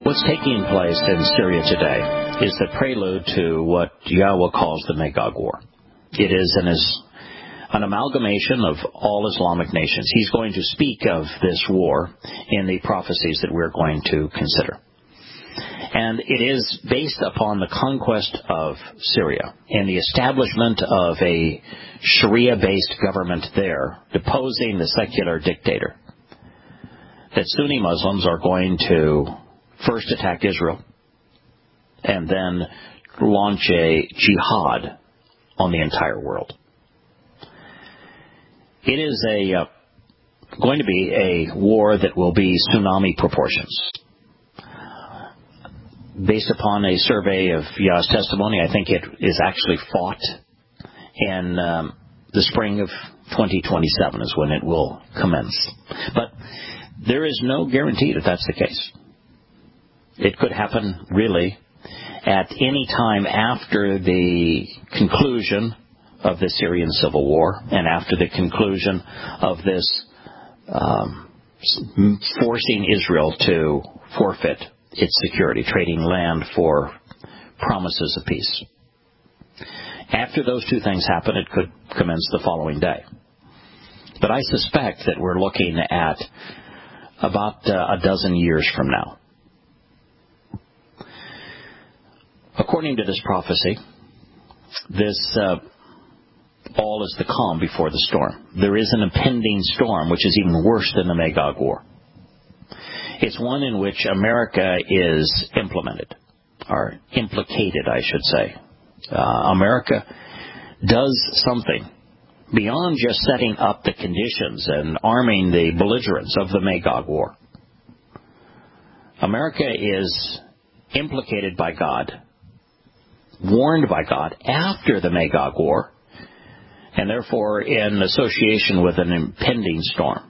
What's taking place in Syria today is the prelude to what Yahweh calls the Magog War. It is an amalgamation of all Islamic nations. He's going to speak of this war in the prophecies that we're going to consider. And it is based upon the conquest of Syria and the establishment of a Sharia-based government there, deposing the secular dictator, that Sunni Muslims are going to first attack Israel and then launch a jihad on the entire world. It is going to be a war that will be tsunami proportions. Based upon a survey of Yah's testimony, I think it is actually fought in the spring of 2027 is when it will commence. But there is no guarantee that that's the case. It could happen really at any time after the conclusion of the Syrian civil war and after the conclusion of this forcing Israel to forfeit its security, trading land for promises of peace. After those two things happen, it could commence the following day. But I suspect that we're looking at about a dozen years from now. According to this prophecy, this all is the calm before the storm. There is an impending storm, which is even worse than the Magog War. It's one in which America is implemented, or implicated, I should say. America does something beyond just setting up the conditions and arming the belligerents of the Magog War. America is implicated by God, warned by God after the Magog War, and therefore in association with an impending storm.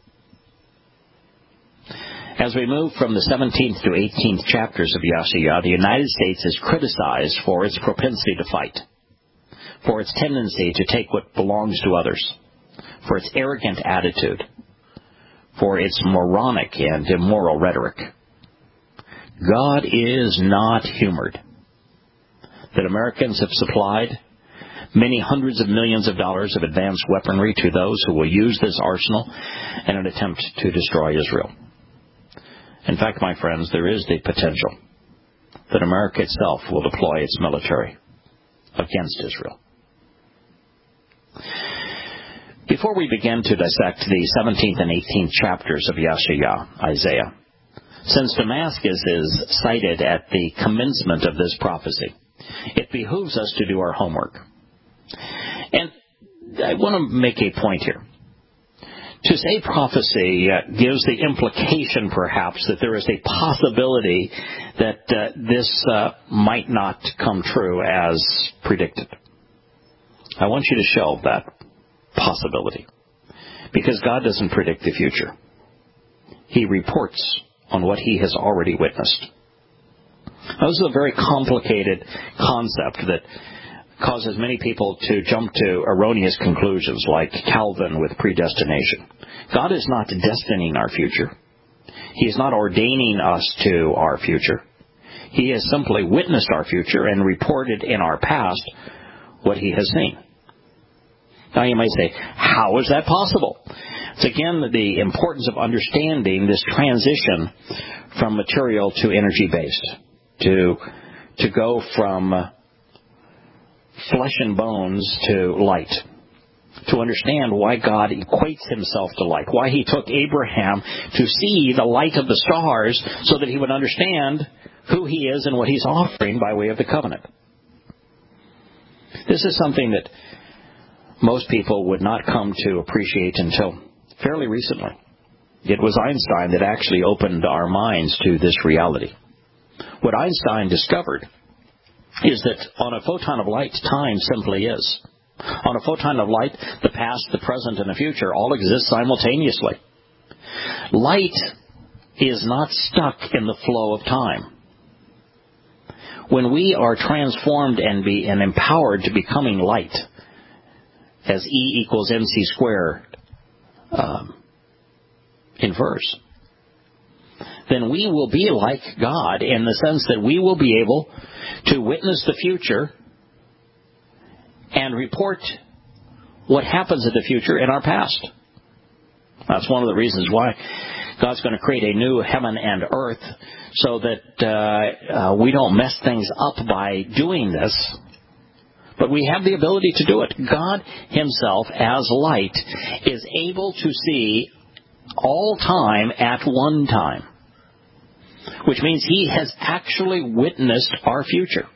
As we move from the 17th to 18th chapters of Yasha'yah, the United States is criticized for its propensity to fight, for its tendency to take what belongs to others, for its arrogant attitude, for its moronic and immoral rhetoric. God is not humored that Americans have supplied many hundreds of millions of dollars of advanced weaponry to those who will use this arsenal in an attempt to destroy Israel. In fact, my friends, there is the potential that America itself will deploy its military against Israel. Before we begin to dissect the 17th and 18th chapters of Yasha'yah, Isaiah, since Damascus is cited at the commencement of this prophecy, it behooves us to do our homework. And I want to make a point here. To say prophecy gives the implication, perhaps, that there is a possibility that this might not come true as predicted. I want you to shelve that possibility, because God doesn't predict the future. He reports on what He has already witnessed. Now, this is a very complicated concept that causes many people to jump to erroneous conclusions like Calvin with predestination. God is not destining our future. He is not ordaining us to our future. He has simply witnessed our future and reported in our past what He has seen. Now you might say, how is that possible? It's again the importance of understanding this transition from material to energy-based, to go from flesh and bones to light, to understand why God equates Himself to light, why He took Abraham to see the light of the stars so that he would understand who He is and what He's offering by way of the covenant. This is something that most people would not come to appreciate until fairly recently. It was Einstein that actually opened our minds to this reality. What Einstein discovered is that on a photon of light, time simply is. On a photon of light, the past, the present, and the future all exist simultaneously. Light is not stuck in the flow of time. When we are transformed and empowered to becoming light, as E equals mc squared infers, then we will be like God in the sense that we will be able to witness the future and report what happens in the future in our past. That's one of the reasons why God's going to create a new heaven and earth, so that we don't mess things up by doing this. But we have the ability to do it. God himself, as light, is able to see all time at one time, which means he has actually witnessed our future.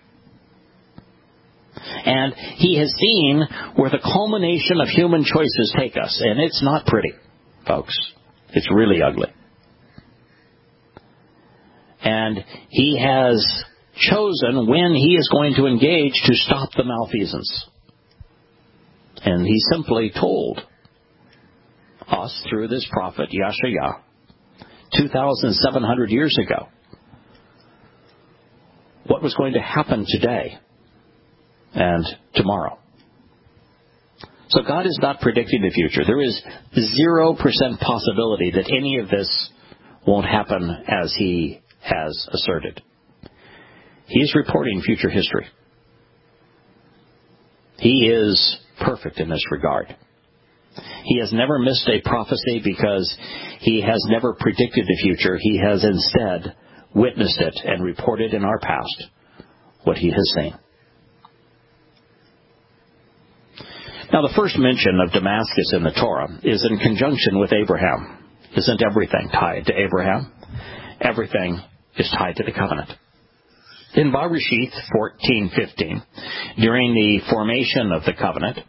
And he has seen where the culmination of human choices take us. And it's not pretty, folks. It's really ugly. And he has chosen when he is going to engage to stop the malfeasance. And he simply told us through this prophet, Yashaya, 2,700 years ago, what was going to happen today and tomorrow. So God is not predicting the future. There is 0% possibility that any of this won't happen as he has asserted. He is reporting future history. He is perfect in this regard. He has never missed a prophecy because he has never predicted the future. He has instead witnessed it and reported in our past what he has seen. Now, the first mention of Damascus in the Torah is in conjunction with Abraham. Isn't everything tied to Abraham? Everything is tied to the covenant. In Bereshith 14:15, during the formation of the covenant,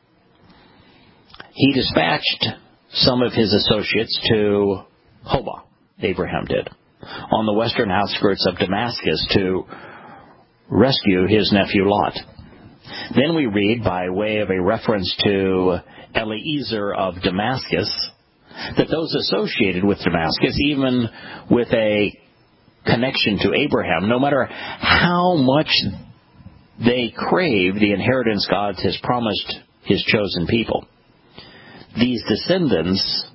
he dispatched some of his associates to Hobah, Abraham did, on the western outskirts of Damascus to rescue his nephew Lot. Then we read, by way of a reference to Eliezer of Damascus, that those associated with Damascus, even with a connection to Abraham, no matter how much they crave the inheritance God has promised his chosen people, these descendants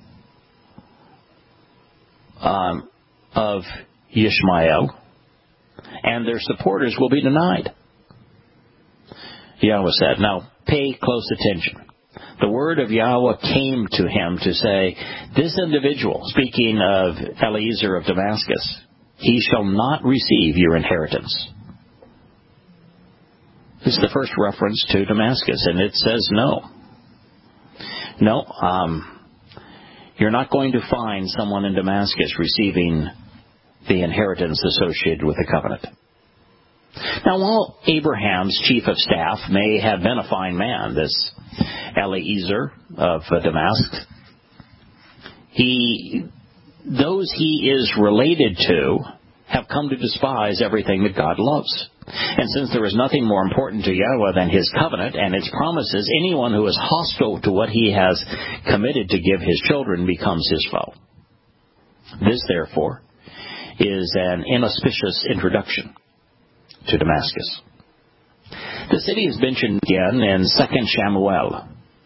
of Ishmael and their supporters will be denied. Yahweh said, now pay close attention. The word of Yahweh came to him to say, this individual, speaking of Eliezer of Damascus, he shall not receive your inheritance. This is the first reference to Damascus, and it says no. No, you're not going to find someone in Damascus receiving the inheritance associated with the covenant. Now, while Abraham's chief of staff may have been a fine man, this Eliezer of Damascus, those he is related to have come to despise everything that God loves. And since there is nothing more important to Yahweh than his covenant and its promises, anyone who is hostile to what he has committed to give his children becomes his foe. This, therefore, is an inauspicious introduction to Damascus. The city is mentioned again in 2 Samuel.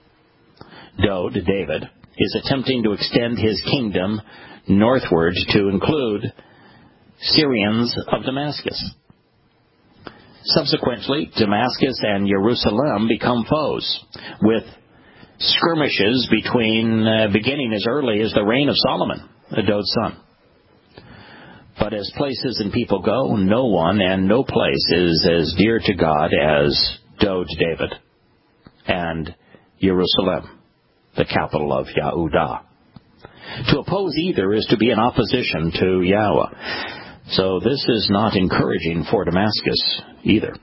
David, is attempting to extend his kingdom northward to include Syrians of Damascus. Subsequently, Damascus and Jerusalem become foes, with skirmishes beginning as early as the reign of Solomon, David's son. But as places and people go, no one and no place is as dear to God as David and Jerusalem, the capital of Yahudah. To oppose either is to be in opposition to Yahweh. So this is not encouraging for Damascus either.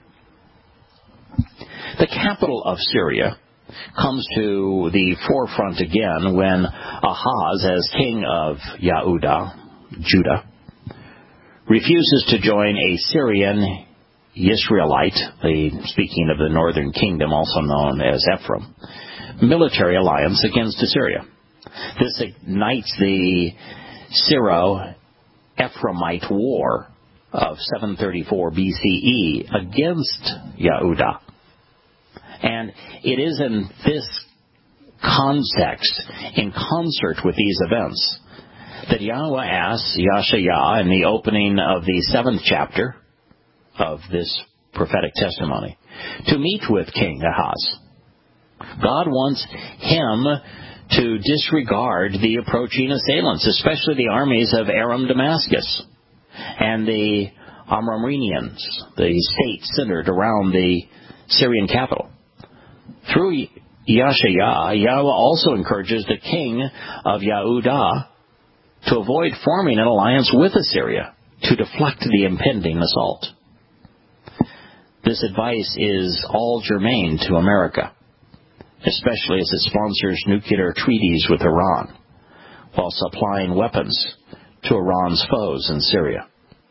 The capital of Syria comes to the forefront again when Ahaz, as king of Judah, refuses to join a Syrian Israelite, speaking of the northern kingdom, also known as Ephraim, military alliance against Assyria. This ignites the Syro-Ephraimite War of 734 BCE against Yahudah. And it is in this context, in concert with these events, that Yahweh asks Yashayah in the opening of the 7th chapter of this prophetic testimony to meet with King Ahaz. God wants him to disregard the approaching assailants, especially the armies of Aram Damascus and the Amramenians, the state centered around the Syrian capital. Through Yashayah, Yahweh also encourages the king of Yehudah to avoid forming an alliance with Assyria to deflect the impending assault. This advice is all germane to America, especially as it sponsors nuclear treaties with Iran, while supplying weapons to Iran's foes in Syria.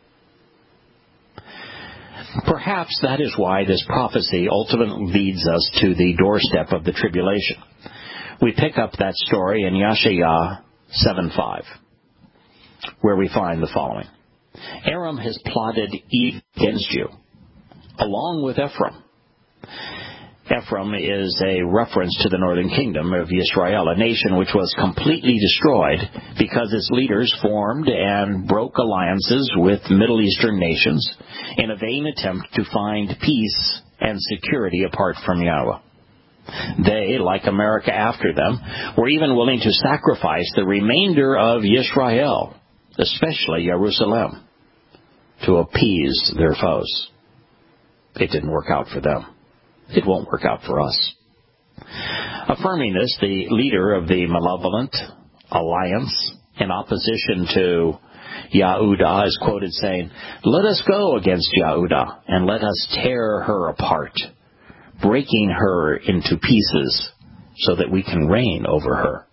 Perhaps that is why this prophecy ultimately leads us to the doorstep of the tribulation. We pick up that story in Yashayah 7:5, where we find the following. Aram has plotted evil against you, along with Ephraim. Ephraim is a reference to the northern kingdom of Israel, a nation which was completely destroyed because its leaders formed and broke alliances with Middle Eastern nations in a vain attempt to find peace and security apart from Yahweh. They, like America after them, were even willing to sacrifice the remainder of Israel, especially Jerusalem, to appease their foes. It didn't work out for them. It won't work out for us. Affirming this, the leader of the malevolent alliance in opposition to Yehudah is quoted saying, "Let us go against Yehudah and let us tear her apart, breaking her into pieces so that we can reign over her."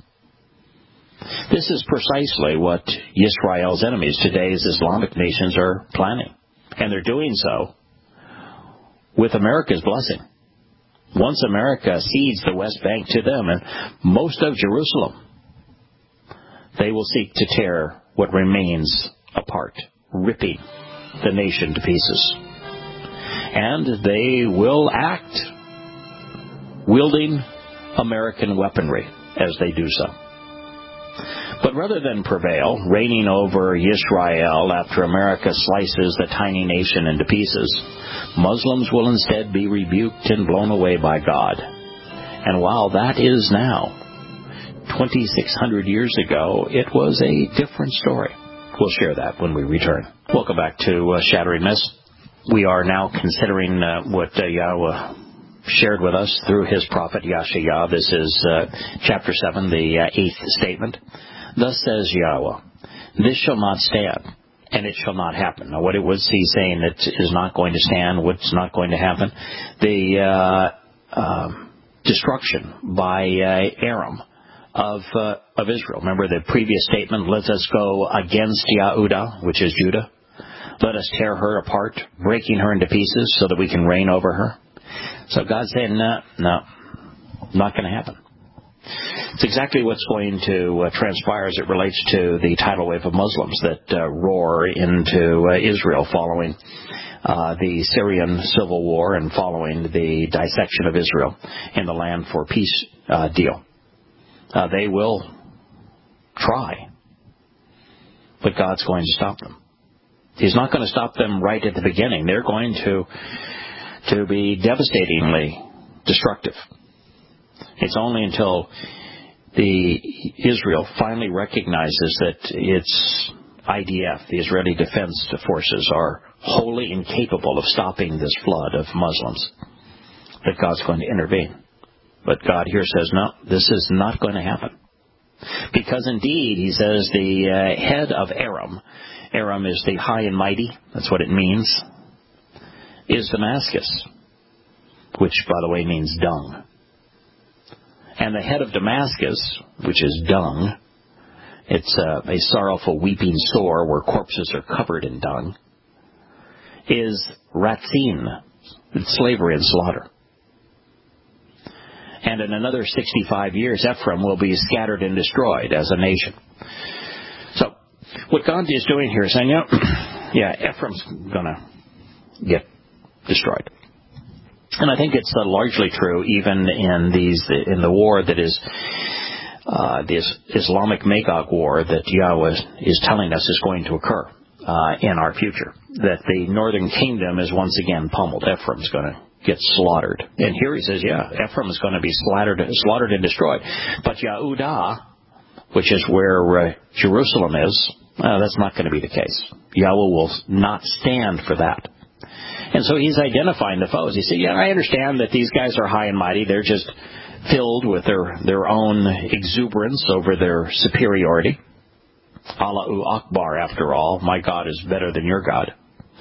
This is precisely what Israel's enemies, today's Islamic nations, are planning. And they're doing so with America's blessing. Once America cedes the West Bank to them and most of Jerusalem, they will seek to tear what remains apart, ripping the nation to pieces. And they will act wielding American weaponry as they do so. But rather than prevail, reigning over Israel after America slices the tiny nation into pieces, Muslims will instead be rebuked and blown away by God. And while that is now, 2,600 years ago, it was a different story. We'll share that when we return. Welcome back to Shattering Myths. We are now considering what Yahweh shared with us through his prophet Yashayah. This is chapter 7, the 8th statement. Thus says Yahweh, this shall not stand, and it shall not happen. Now, what was he saying that is not going to stand, what's not going to happen? The destruction by Aram of Israel. Remember the previous statement, let us go against Yehudah, which is Judah. Let us tear her apart, breaking her into pieces so that we can reign over her. So God's saying, no, not going to happen. It's exactly what's going to transpire as it relates to the tidal wave of Muslims that roar into Israel following the Syrian civil war and following the dissection of Israel in the Land for Peace deal. They will try, but God's going to stop them. He's not going to stop them right at the beginning. They're going to be devastatingly destructive. It's only until Israel finally recognizes that its IDF, the Israeli Defense Forces, are wholly incapable of stopping this flood of Muslims, that God's going to intervene. But God here says, no, this is not going to happen. Because indeed, he says, the head of Aram is the high and mighty, that's what it means, is Damascus, which, by the way, means dung. And the head of Damascus, which is dung, it's a sorrowful weeping sore where corpses are covered in dung, is Ratzin, it's slavery and slaughter. And in another 65 years, Ephraim will be scattered and destroyed as a nation. So, what Gandhi is doing here is saying, Ephraim's going to get destroyed. And I think it's largely true even in the war that is this Islamic Magog war that Yahweh is telling us is going to occur in our future. That the northern kingdom is once again pummeled. Ephraim's going to get slaughtered. And here he says, Ephraim is going to be slaughtered and destroyed. But Yehudah, which is where Jerusalem is, that's not going to be the case. Yahweh will not stand for that. And so he's identifying the foes. He said, I understand that these guys are high and mighty. They're just filled with their own exuberance over their superiority. Allahu Akbar, after all. My God is better than your God.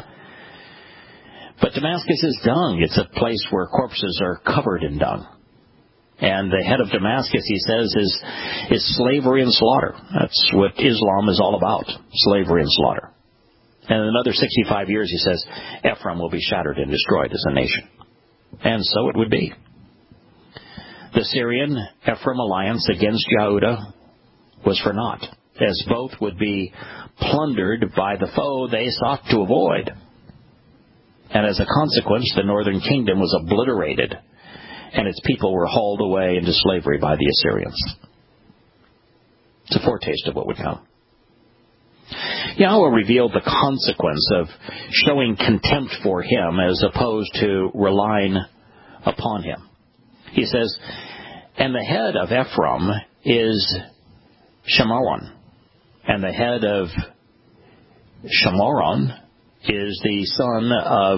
But Damascus is dung. It's a place where corpses are covered in dung. And the head of Damascus, he says, is slavery and slaughter. That's what Islam is all about, slavery and slaughter. And in another 65 years, he says, Ephraim will be shattered and destroyed as a nation. And so it would be. The Syrian-Ephraim alliance against Yehudah was for naught, as both would be plundered by the foe they sought to avoid. And as a consequence, the northern kingdom was obliterated, and its people were hauled away into slavery by the Assyrians. It's a foretaste of what would come. Yahweh revealed the consequence of showing contempt for him as opposed to relying upon him. He says, and the head of Ephraim is Shemaron, and the head of Shemaron is the son of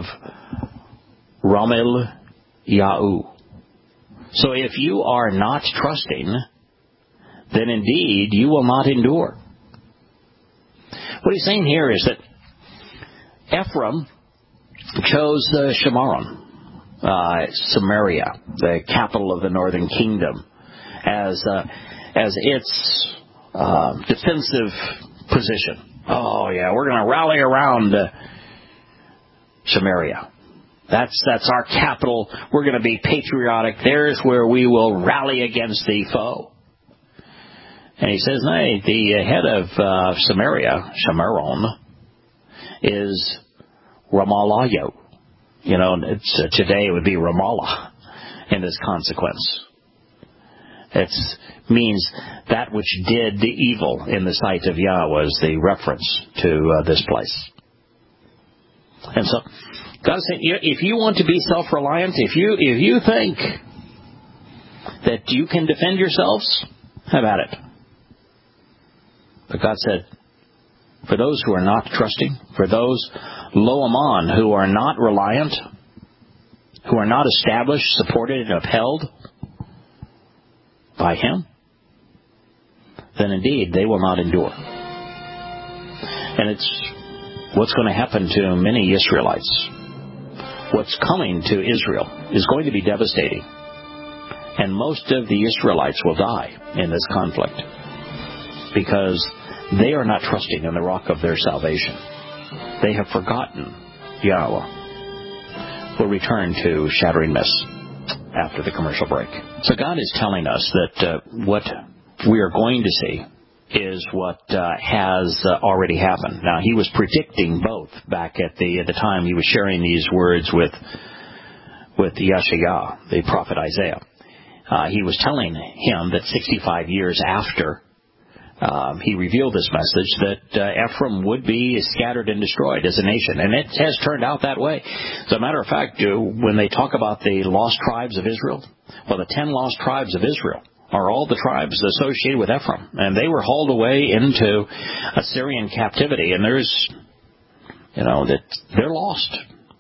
Ramel Yahu. So if you are not trusting, then indeed you will not endure. What he's saying here is that Ephraim chose Shemaron, Samaria, the capital of the northern kingdom, as its defensive position. Oh yeah, we're going to rally around Samaria. That's our capital. We're going to be patriotic. There's where we will rally against the foe. And he says, no, the head of Samaria, Shemaron, is Ramallah. Today it would be Ramallah in this consequence. It means that which did the evil in the sight of Yahweh is the reference to this place. And so God is saying, if you want to be self-reliant, if you think that you can defend yourselves, have at it. But God said, for those who are not trusting, for those lo amon who are not reliant, who are not established, supported, and upheld by Him, then indeed they will not endure. And it's what's going to happen to many Israelites. What's coming to Israel is going to be devastating. And most of the Israelites will die in this conflict because they are not trusting in the rock of their salvation. They have forgotten Yahweh. We'll return to Shattering Myths after the commercial break. So God is telling us that what we are going to see is what has already happened. Now, He was predicting both back at the time He was sharing these words with Yeshayah, the prophet Isaiah. He was telling him that 65 years after he revealed this message that Ephraim would be scattered and destroyed as a nation. And it has turned out that way. As a matter of fact, when they talk about the lost tribes of Israel, well, the 10 lost tribes of Israel are all the tribes associated with Ephraim. And they were hauled away into Assyrian captivity. And that they're lost.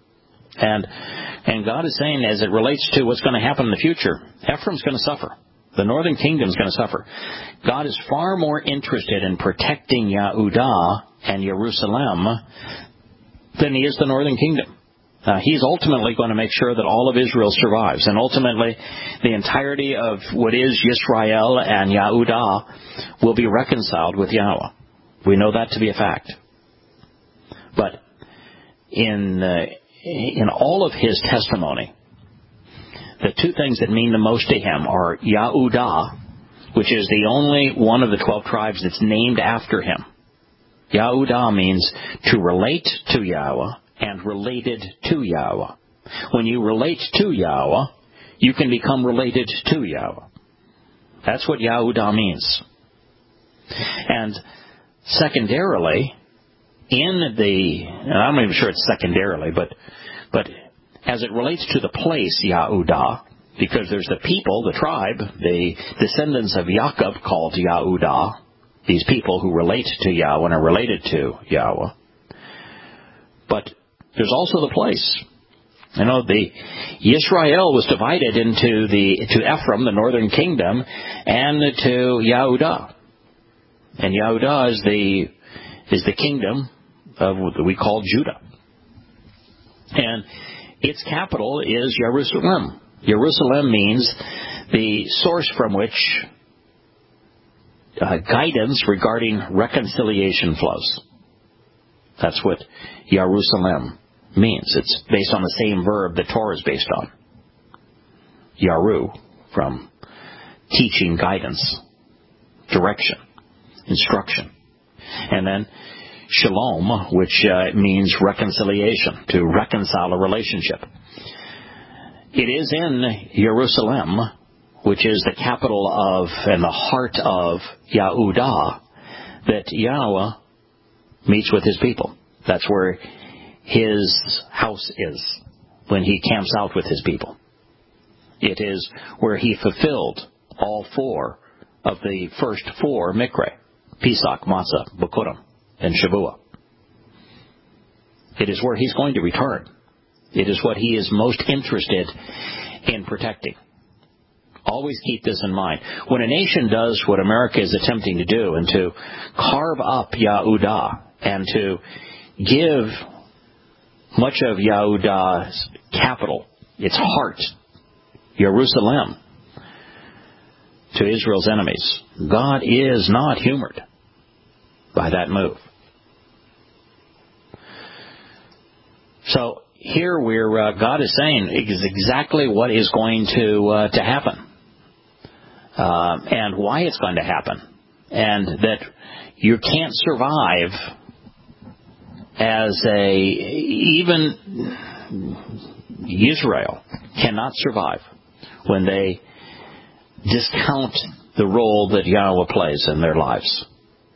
And God is saying, as it relates to what's going to happen in the future, Ephraim's going to suffer. The northern kingdom is going to suffer. God is far more interested in protecting Yehudah and Jerusalem than He is the northern kingdom. He's ultimately going to make sure that all of Israel survives. And ultimately, the entirety of what is Yisrael and Yehudah will be reconciled with Yahweh. We know that to be a fact. But in all of His testimony, the two things that mean the most to Him are Yehudah, which is the only one of the 12 tribes that's named after Him. Yehudah means to relate to Yahweh and related to Yahweh. When you relate to Yahweh, you can become related to Yahweh. That's what Yahudah means. And secondarily, and I'm not even sure it's secondarily, but as it relates to the place Yahudah, because there's the people, the tribe, the descendants of Yaakov called Yahudah, these people who relate to Yahweh and are related to Yahweh. But there's also the place. The Yisrael was divided to Ephraim, the northern kingdom, and to Yahudah. And Yahudah is the kingdom of what we call Judah. And its capital is Jerusalem. Jerusalem means the source from which guidance regarding reconciliation flows. That's what Jerusalem means. It's based on the same verb the Torah is based on. Yaru, from teaching, guidance, direction, instruction. And then Shalom, which means reconciliation, to reconcile a relationship. It is in Jerusalem, which is the capital of and the heart of Yahudah, that Yahweh meets with his people. That's where his house is when he camps out with his people. It is where he fulfilled all four of the first four Mikra: Pesach, Matzah, Bikurim, and Shavuot. It is where he's going to return. It is what he is most interested in protecting. Always keep this in mind. When a nation does what America is attempting to do, and to carve up Yahudah, and to give much of Yahudah's capital, its heart, Jerusalem, to Israel's enemies, God is not humored by that move. So here God is saying is exactly what is going to happen, and why it's going to happen, and that you can't survive as even Israel cannot survive when they discount the role that Yahweh plays in their lives.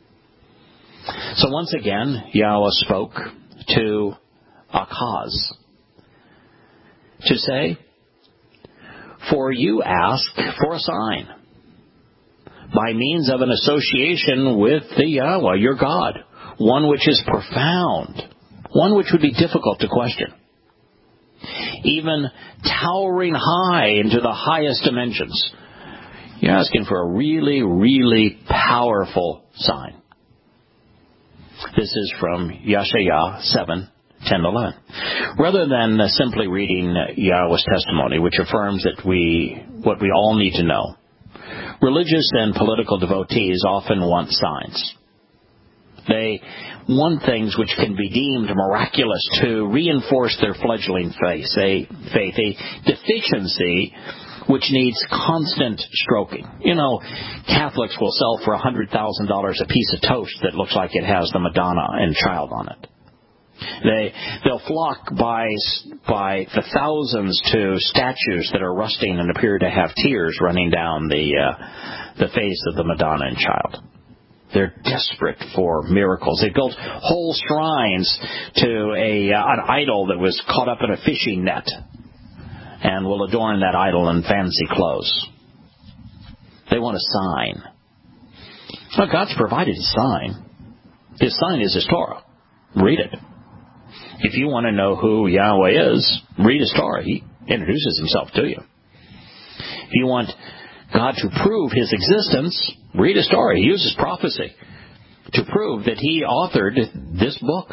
So once again, Yahweh spoke to Achaz to say, "For you ask for a sign by means of an association with the Yahweh, your God, one which is profound, one which would be difficult to question, even towering high into the highest dimensions." You're asking for a really, really powerful sign. This is from Yeshaya 7:10-11. Rather than simply reading Yahweh's testimony, which affirms that what we all need to know, religious and political devotees often want signs. They want things which can be deemed miraculous to reinforce their fledgling faith, a deficiency which needs constant stroking. Catholics will sell for $100,000 a piece of toast that looks like it has the Madonna and Child on it. They'll flock by the thousands to statues that are rusting and appear to have tears running down the face of the Madonna and Child. They're desperate for miracles. They built whole shrines to an idol that was caught up in a fishing net, and will adorn that idol in fancy clothes. They want a sign. Well, God's provided His sign. His sign is His Torah. Read it. If you want to know who Yahweh is, read His Torah. He introduces Himself to you. If you want God to prove His existence, read His Torah. He uses prophecy to prove that He authored this book.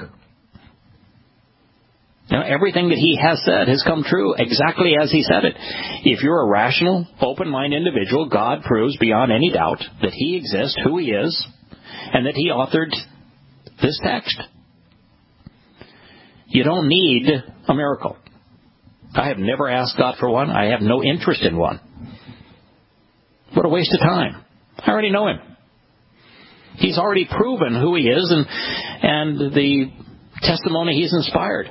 Everything that He has said has come true exactly as He said it. If you're a rational, open-minded individual, God proves beyond any doubt that He exists, who He is, and that He authored this text. You don't need a miracle. I have never asked God for one. I have no interest in one. What a waste of time. I already know Him. He's already proven who He is and the testimony He's inspired.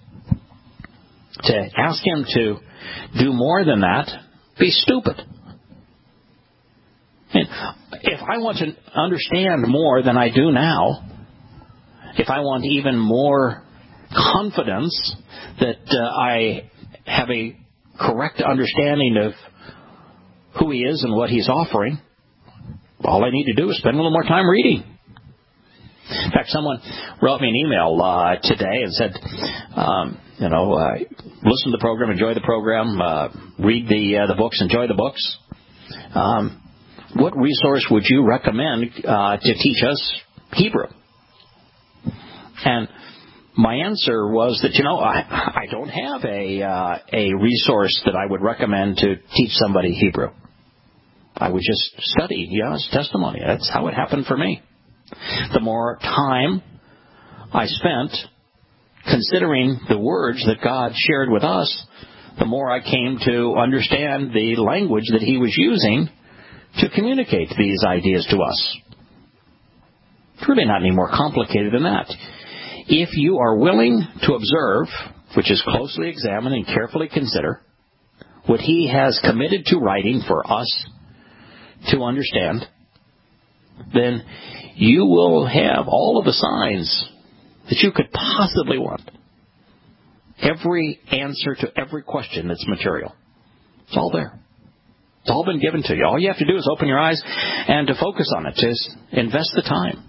To ask Him to do more than that, be stupid. And if I want to understand more than I do now, if I want even more confidence that I have a correct understanding of who He is and what He's offering, all I need to do is spend a little more time reading. In fact, someone wrote me an email today and said, listen to the program, enjoy the program, read the books, enjoy the books. What resource would you recommend to teach us Hebrew? And my answer was that, I don't have a resource that I would recommend to teach somebody Hebrew. I would just study his testimony. That's how it happened for me. The more time I spent considering the words that God shared with us, the more I came to understand the language that He was using to communicate these ideas to us. It's really not any more complicated than that. If you are willing to observe, which is closely examine and carefully consider, what He has committed to writing for us to understand, then you will have all of the signs that you could possibly want. Every answer to every question that's material. It's all there. It's all been given to you. All you have to do is open your eyes and to focus on it. Just invest the time.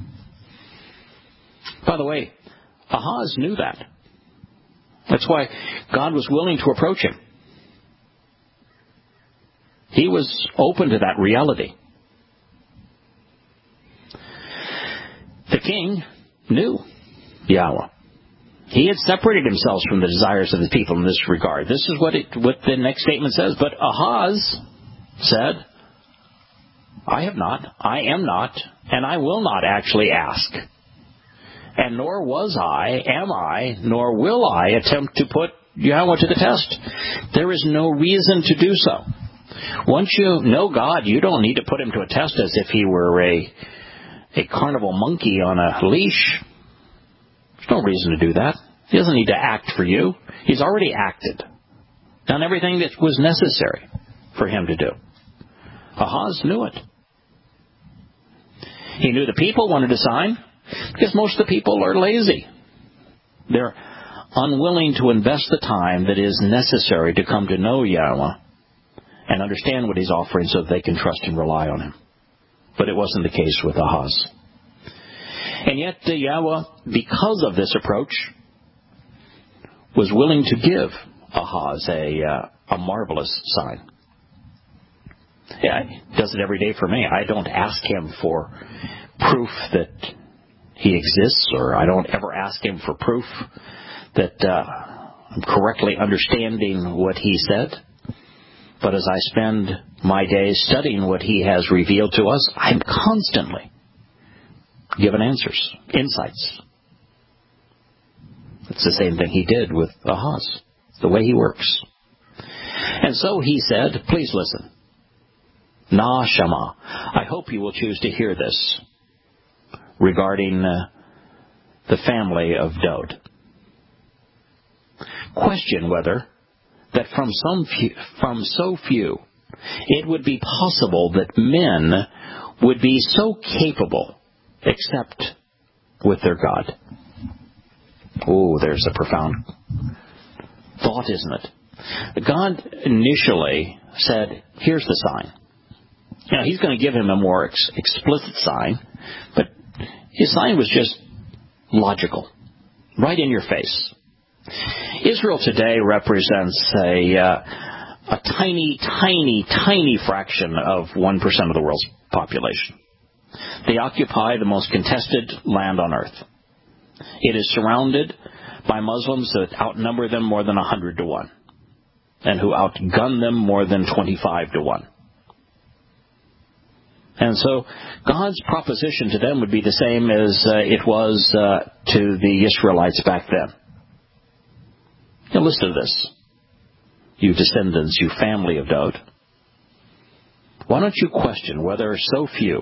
By the way, Ahaz knew that. That's why God was willing to approach him. He was open to that reality. The king knew Yahweh. He had separated himself from the desires of the people in this regard. This is what the next statement says. But Ahaz said, I am not, and I will not actually ask. And nor am I, nor will I attempt to put Yahweh to the test. There is no reason to do so. Once you know God, you don't need to put Him to a test as if He were a carnival monkey on a leash. There's no reason to do that. He doesn't need to act for you. He's already acted. Done everything that was necessary for him to do. Ahaz knew it. He knew the people wanted a sign because most of the people are lazy. They're unwilling to invest the time that is necessary to come to know Yahweh and understand what He's offering so that they can trust and rely on Him. But it wasn't the case with Ahaz. And yet Yahweh, because of this approach, was willing to give Ahaz a marvelous sign. Yeah, He does it every day for me. I don't ask Him for proof that He exists, or I don't ever ask Him for proof that I'm correctly understanding what He said. But as I spend my days studying what He has revealed to us, I'm constantly given answers, insights. It's the same thing He did with Ahaz. It's the way He works. And so He said, please listen. Na Shama. I hope you will choose to hear this regarding the family of Dod. Question whether that from so few it would be possible that men would be so capable except with their God. Oh, there's a profound thought, isn't it? God initially said, here's the sign. He's going to give him a more explicit sign, but His sign was just logical, right in your face. Israel today represents a tiny, tiny, tiny fraction of 1% of the world's population. They occupy the most contested land on earth. It is surrounded by Muslims that outnumber them more than 100 to 1, and who outgun them more than 25 to 1. And so God's proposition to them would be the same as it was to the Israelites back then. Now listen to this, you descendants, you family of Dod. Why don't you question whether so few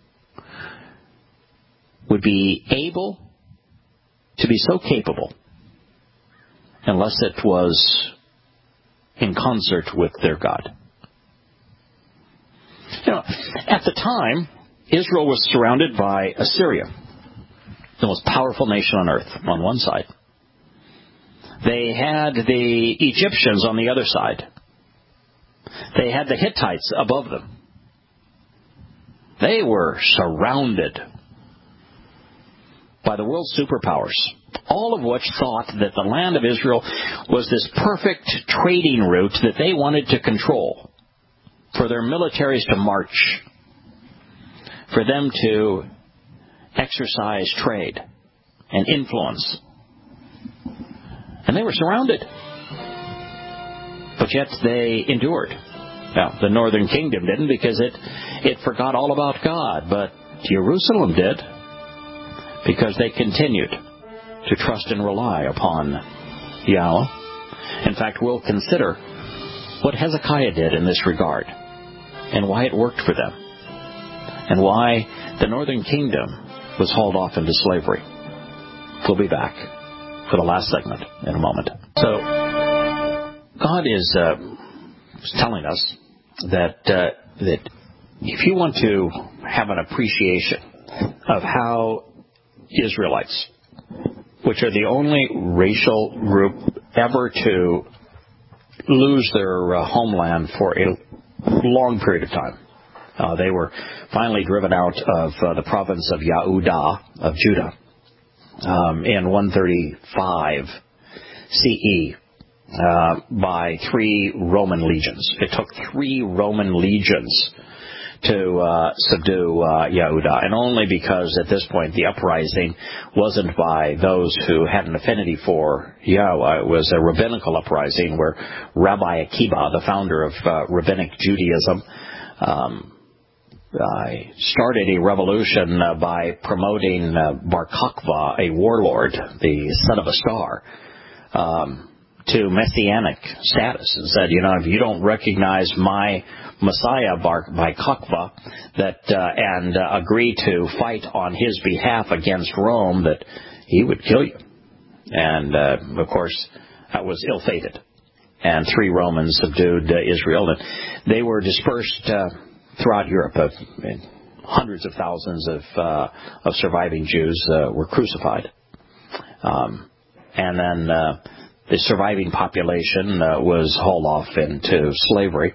would be able to be so capable unless it was in concert with their God? At the time, Israel was surrounded by Assyria, the most powerful nation on earth, on one side. They had the Egyptians on the other side. They had the Hittites above them. They were surrounded by the world's superpowers, all of which thought that the land of Israel was this perfect trading route that they wanted to control, for their militaries to march, for them to exercise trade and influence. And they were surrounded. But yet they endured. Now, the northern kingdom didn't, because it forgot all about God. But Jerusalem did, because they continued to trust and rely upon Yahweh. In fact, we'll consider what Hezekiah did in this regard, and why it worked for them, and why the northern kingdom was hauled off into slavery. We'll be back for the last segment in a moment. So, God is telling us that if you want to have an appreciation of how Israelites, which are the only racial group ever to lose their homeland for a long period of time. They were finally driven out of the province of Yehudah, of Judah, in 135 CE by 3 Roman legions. It took 3 Roman legions to subdue Yehudah, and only because at this point the uprising wasn't by those who had an affinity for Yahweh. It was a rabbinical uprising where Rabbi Akiba, the founder of rabbinic Judaism, started a revolution by promoting Bar Kokhba, a warlord, the son of a star, to messianic status, and said, if you don't recognize my Messiah, Bar Kokhba, and agree to fight on his behalf against Rome, that he would kill you. And, of course, that was ill-fated. And 3 Romans subdued Israel, and they were dispersed throughout Europe. Hundreds of thousands of surviving Jews were crucified. And then the surviving population was hauled off into slavery.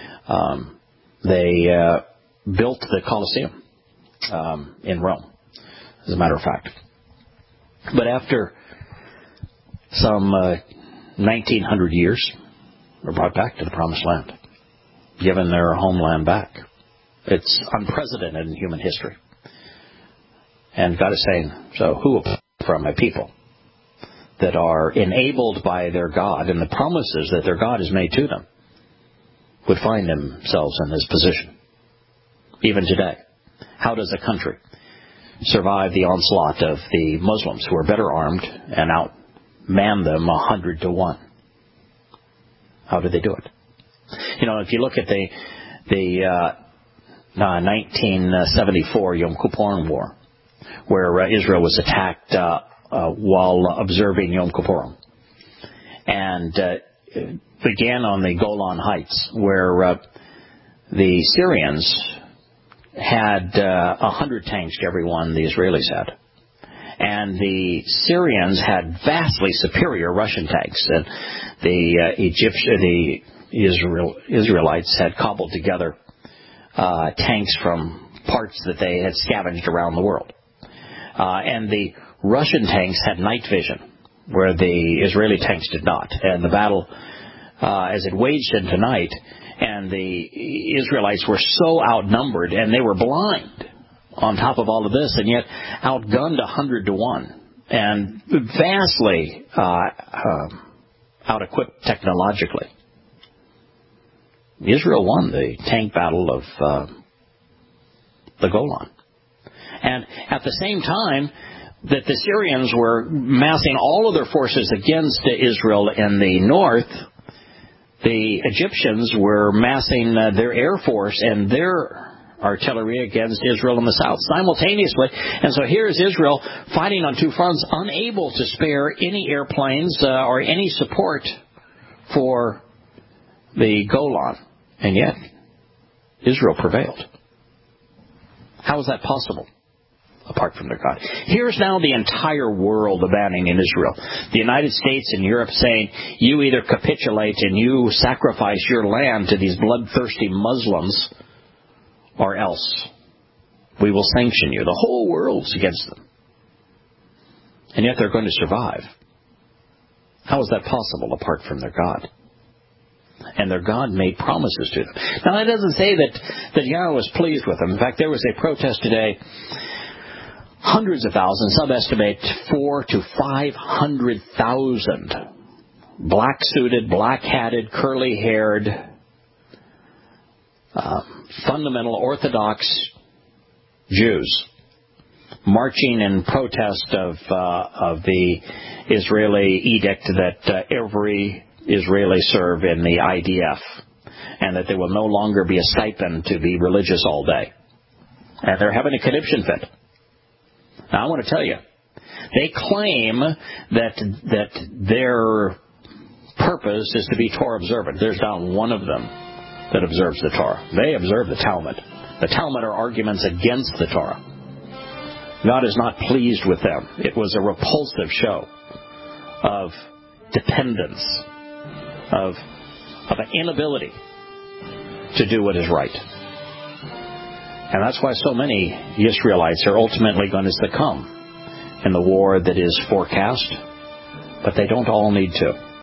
They built the Colosseum in Rome, as a matter of fact. But after some 1,900 years, they're brought back to the Promised Land, given their homeland back. It's unprecedented in human history. And God is saying, so who from a people that are enabled by their God and the promises that their God has made to them would find themselves in this position? Even today, how does a country survive the onslaught of the Muslims, who are better armed and outman them 100 to 1? How do they do it? If you look at the 1974 Yom Kippur War, where Israel was attacked while observing Yom Kippur, and began on the Golan Heights, where the Syrians had 100 tanks to every one the Israelis had. And the Syrians had vastly superior Russian tanks. And the Israelites had cobbled together tanks from parts that they had scavenged around the world. And the Russian tanks had night vision, where the Israeli tanks did not. And the battle, as it waged into night, and the Israelites were so outnumbered, and they were blind on top of all of this, and yet outgunned 100 to 1, and vastly out-equipped technologically. Israel won the tank battle of the Golan. And at the same time that the Syrians were massing all of their forces against Israel in the north, the Egyptians were massing their air force and their artillery against Israel in the south simultaneously. And so here's Israel fighting on 2 fronts, unable to spare any airplanes or any support for the Golan. And yet, Israel prevailed. How is that possible? Apart from their God. Here's now the entire world abandoning Israel. The United States and Europe saying, you either capitulate and you sacrifice your land to these bloodthirsty Muslims, or else we will sanction you. The whole world's against them. And yet they're going to survive. How is that possible apart from their God? And their God made promises to them. Now, that doesn't say that Yahweh was pleased with them. In fact, there was a protest today. Hundreds of thousands, some estimate 400,000 to 500,000 black-suited, black-hatted, curly-haired, fundamental Orthodox Jews marching in protest of the Israeli edict that every Israeli serve in the IDF, and that there will no longer be a stipend to be religious all day. And they're having a conniption fit. Now, I want to tell you, they claim that their purpose is to be Torah observant. There's not one of them that observes the Torah. They observe the Talmud. The Talmud are arguments against the Torah. God is not pleased with them. It was a repulsive show of dependence, of an inability to do what is right. And that's why so many Israelites are ultimately going to succumb in the war that is forecast. But they don't all need to.